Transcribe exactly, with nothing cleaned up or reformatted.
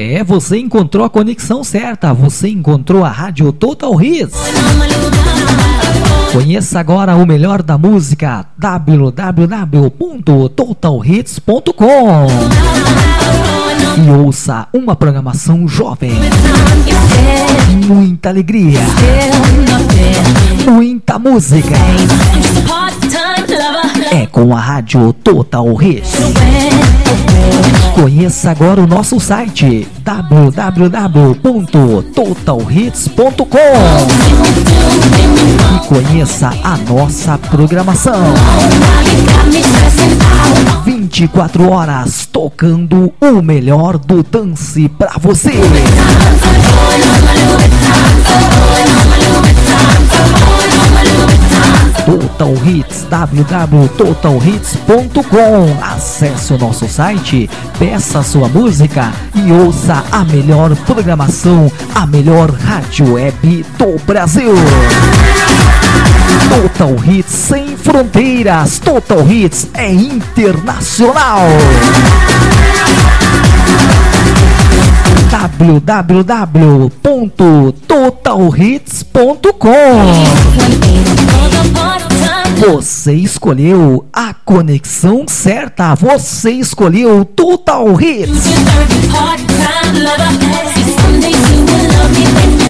É, você encontrou a conexão certa, você encontrou a Rádio Total Hits. Conheça agora o melhor da música, w w w ponto total hits ponto com, e ouça uma programação jovem, muita alegria, muita música. É com a Rádio Total Hits. Conheça agora o nosso site, w w w ponto total hits ponto com, e conheça a nossa programação. vinte e quatro horas tocando o melhor do dance pra você. Total Hits, w w w ponto total hits ponto com. Acesse o nosso site, peça sua música e ouça a melhor programação, a melhor rádio web do Brasil. Total Hits sem fronteiras, Total Hits é internacional. w w w ponto total hits ponto com. Você escolheu a conexão certa, você escolheu Total Hits.